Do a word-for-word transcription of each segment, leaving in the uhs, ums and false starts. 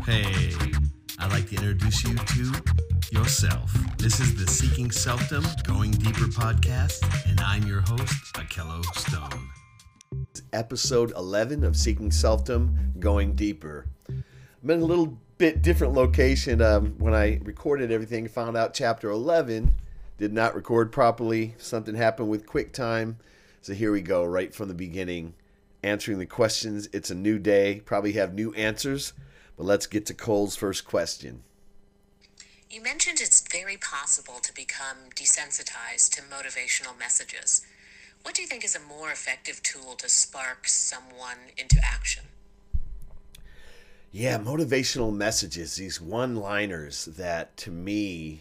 Hey, I'd like to introduce you to yourself. This is the Seeking Selfdom Going Deeper podcast, and I'm your host, Akello Stone. Episode eleven of Seeking Selfdom Going Deeper. I'm in a little bit different location. Um, when I recorded everything, found out chapter eleven did not record properly. Something happened with QuickTime. So here we go, right from the beginning, answering the questions. It's a new day, probably have new answers, but let's get to Cole's first question. You mentioned it's very possible to become desensitized to motivational messages. What do you think is a more effective tool to spark someone into action? Yeah, motivational messages, these one-liners that to me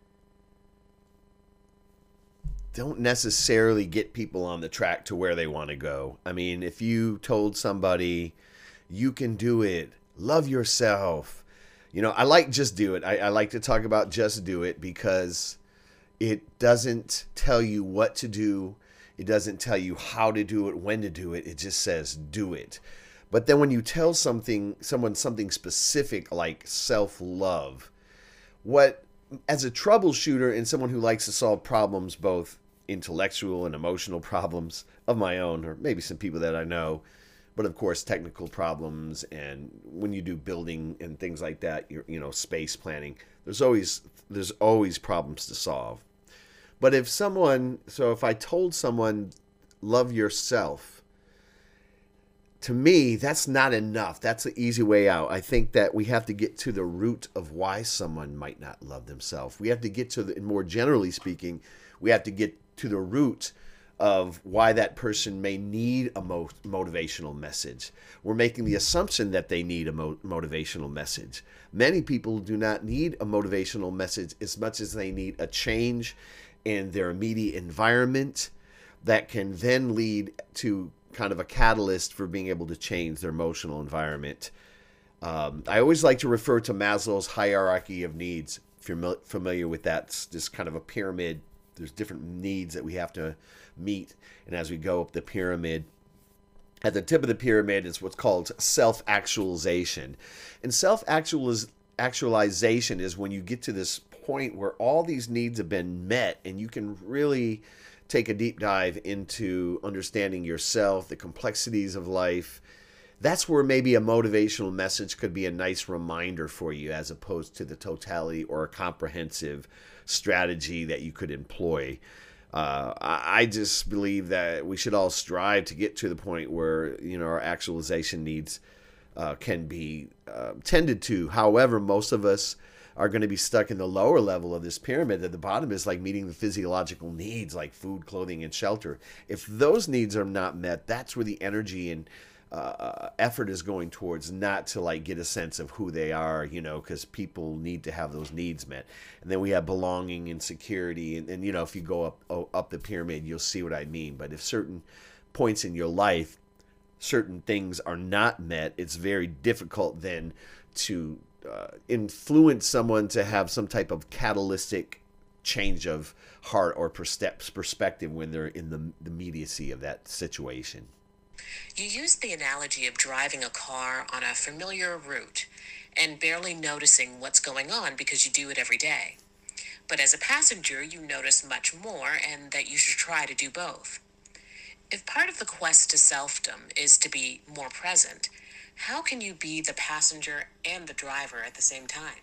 don't necessarily get people on the track to where they want to go. I mean, if you told somebody, you can do it, love yourself, you know, I like Just Do It. I, I like to talk about Just Do It because it doesn't tell you what to do. It doesn't tell you how to do it, when to do it. It just says do it. But then when you tell something, someone something specific like self-love, what, as a troubleshooter and someone who likes to solve problems, both intellectual and emotional problems of my own, or maybe some people that I know, but of course technical problems, and when you do building and things like that, you're, you know, space planning, there's always there's always problems to solve. But if someone, so if I told someone, love yourself, to me, that's not enough. That's the easy way out. I think that we have to get to the root of why someone might not love themselves. We have to get to the, and more generally speaking, we have to get to the root of why that person may need a mo- motivational message. We're making the assumption that they need a mo- motivational message. Many people do not need a motivational message as much as they need a change in their immediate environment that can then lead to kind of a catalyst for being able to change their emotional environment. Um, I always like to refer to Maslow's hierarchy of needs. If you're familiar with that, it's just kind of a pyramid. There's different needs that we have to meet. And as we go up the pyramid, at the tip of the pyramid is what's called self-actualization. And self-actualization is when you get to this point where all these needs have been met and you can really take a deep dive into understanding yourself, the complexities of life. That's where maybe a motivational message could be a nice reminder for you, as opposed to the totality or a comprehensive strategy that you could employ. Uh, I just believe that we should all strive to get to the point where, you know, our actualization needs uh, can be uh, tended to. However, most of us are going to be stuck in the lower level of this pyramid. At the bottom is like meeting the physiological needs like food, clothing, and shelter. If those needs are not met, that's where the energy and uh, effort is going towards, not to like get a sense of who they are, you know, because people need to have those needs met. And then we have belonging and security. And, and you know, if you go up up the pyramid, you'll see what I mean. But if certain points in your life, certain things are not met, it's very difficult then to uh, influence someone to have some type of catalytic change of heart or perspective when they're in the, the immediacy of that situation. You used the analogy of driving a car on a familiar route and barely noticing what's going on because you do it every day. But as a passenger, you notice much more, and that you should try to do both. If part of the quest to selfdom is to be more present, how can you be the passenger and the driver at the same time?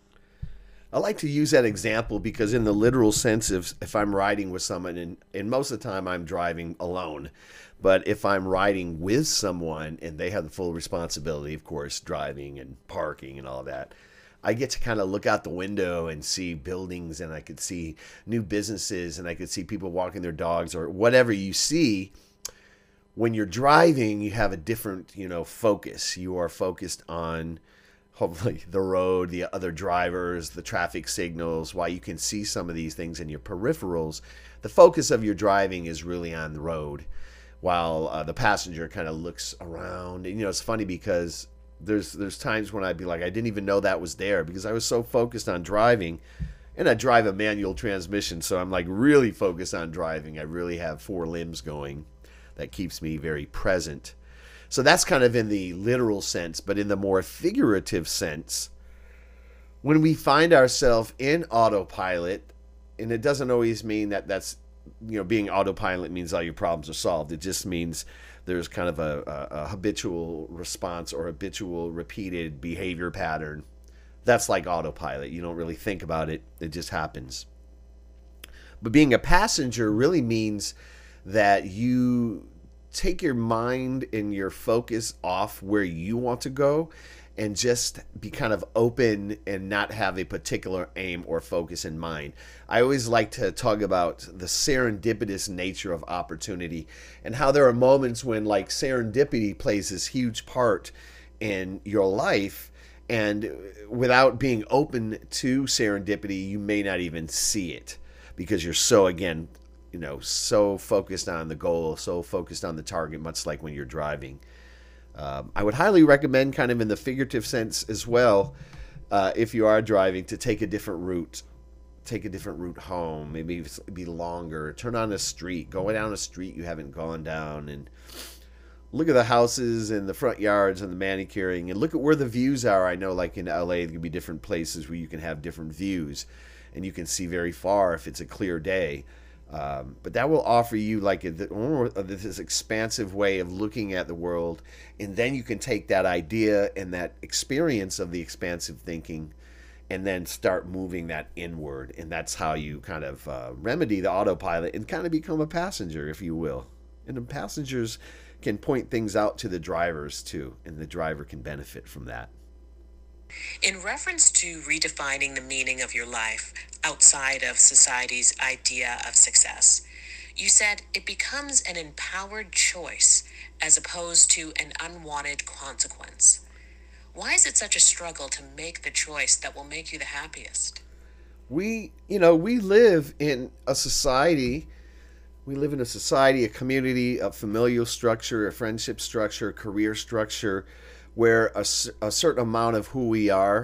I like to use that example because in the literal sense, if, if I'm riding with someone, and, and most of the time I'm driving alone, but if I'm riding with someone and they have the full responsibility, of course, driving and parking and all that, I get to kind of look out the window and see buildings, and I could see new businesses, and I could see people walking their dogs, or whatever you see. When you're driving, you have a different, you know, focus. You are focused on hopefully the road, the other drivers, the traffic signals. While you can see some of these things in your peripherals, the focus of your driving is really on the road, while uh, the passenger kind of looks around. And, you know, it's funny because there's there's times when I'd be like, I didn't even know that was there because I was so focused on driving. And I drive a manual transmission, so I'm like really focused on driving. I really have four limbs going. That keeps me very present. So that's kind of in the literal sense, but in the more figurative sense, when we find ourselves in autopilot, and it doesn't always mean that that's, you know, being autopilot means all your problems are solved. It just means there's kind of a, a, a habitual response or habitual repeated behavior pattern. That's like autopilot. You don't really think about it. It just happens. But being a passenger really means that you take your mind and your focus off where you want to go and just be kind of open and not have a particular aim or focus in mind. I always like to talk about the serendipitous nature of opportunity and how there are moments when like serendipity plays this huge part in your life, and without being open to serendipity, you may not even see it because you're so, again, you know, so focused on the goal, so focused on the target, much like when you're driving. Um, I would highly recommend, kind of in the figurative sense as well, uh, if you are driving, to take a different route. Take a different route home. Maybe be longer. Turn on a street. Go down a street you haven't gone down, and look at the houses and the front yards and the manicuring, and look at where the views are. I know, like in L A, there can be different places where you can have different views, and you can see very far if it's a clear day. Um, but that will offer you like a, this expansive way of looking at the world, and then you can take that idea and that experience of the expansive thinking and then start moving that inward, and that's how you kind of uh, remedy the autopilot and kind of become a passenger, if you will. And the passengers can point things out to the drivers too, and the driver can benefit from that. In reference to redefining the meaning of your life outside of society's idea of success, you said it becomes an empowered choice as opposed to an unwanted consequence. Why is it such a struggle to make the choice that will make you the happiest? We, you know, we live in a society, we live in a society, a community, a familial structure, a friendship structure, a career structure, where a, a certain amount of who we are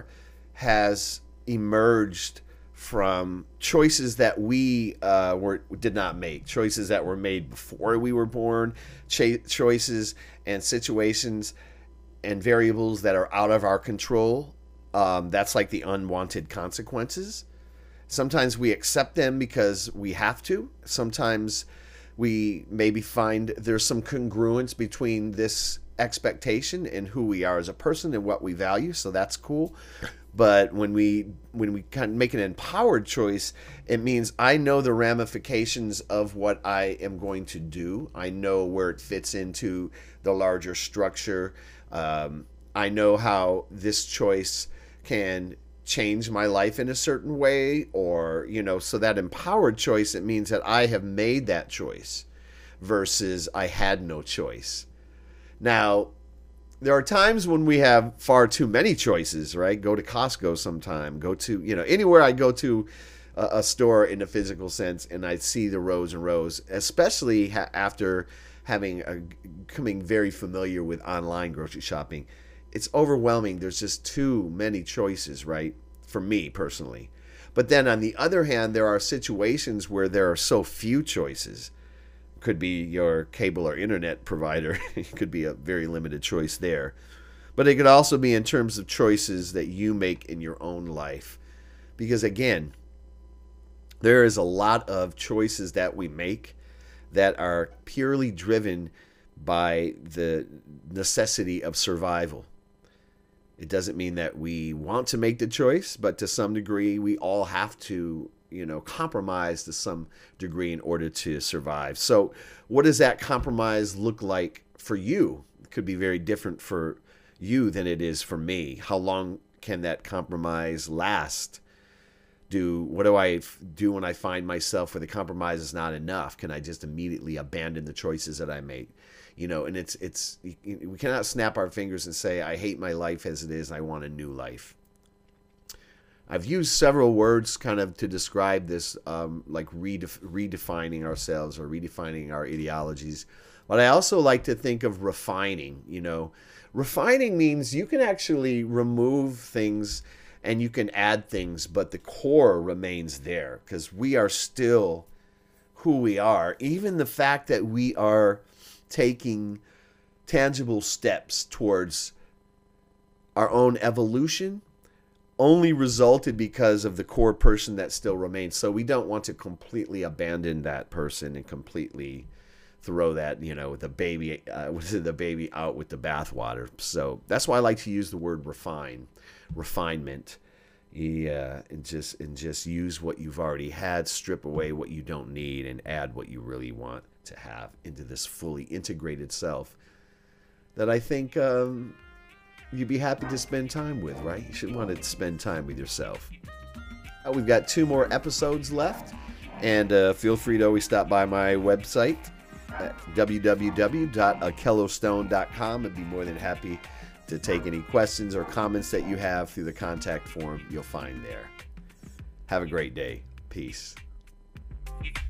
has emerged from choices that we uh, were did not make, choices that were made before we were born, cho- choices and situations and variables that are out of our control. Um, that's like the unwanted consequences. Sometimes we accept them because we have to. Sometimes we maybe find there's some congruence between this expectation and who we are as a person and what we value, so that's cool. But when we when we kind of make an empowered choice, it means I know the ramifications of what I am going to do. I know where it fits into the larger structure. Um, I know how this choice can change my life in a certain way, or, you know, so that empowered choice, it means that I have made that choice versus I had no choice. Now, there are times when we have far too many choices, right? Go to Costco sometime, go to, you know, anywhere I go to a, a store in a physical sense, and I see the rows and rows, especially ha- after having a, becoming very familiar with online grocery shopping. It's overwhelming. There's just too many choices, right? For me personally. But then on the other hand, there are situations where there are so few choices. Could be your cable or internet provider. It could be a very limited choice there. But it could also be in terms of choices that you make in your own life. Because again, there is a lot of choices that we make that are purely driven by the necessity of survival. It doesn't mean that we want to make the choice, but to some degree, we all have to, you know, compromise to some degree in order to survive. So what does that compromise look like for you? It could be very different for you than it is for me. How long can that compromise last? Do what do I do when I find myself where the compromise is not enough? Can I just immediately abandon the choices that I make? You know, and it's it's we cannot snap our fingers and say, I hate my life as it is, I want a new life. I've used several words kind of to describe this, um, like redef- redefining ourselves or redefining our ideologies. But I also like to think of refining. You know, refining means you can actually remove things and you can add things, but the core remains there because we are still who we are. Even the fact that we are taking tangible steps towards our own evolution only resulted because of the core person that still remains. So we don't want to completely abandon that person and completely throw that, you know, the baby, uh, the baby out with the bathwater. So that's why I like to use the word refine, refinement. Yeah, and just and just use what you've already had, strip away what you don't need, and add what you really want to have into this fully integrated self that I think um, you'd be happy to spend time with, right? You should want to spend time with yourself. Uh, we've got two more episodes left, and uh, feel free to always stop by my website at w w w dot akello stone dot com. I'd be more than happy to take any questions or comments that you have through the contact form you'll find there. Have a great day. Peace.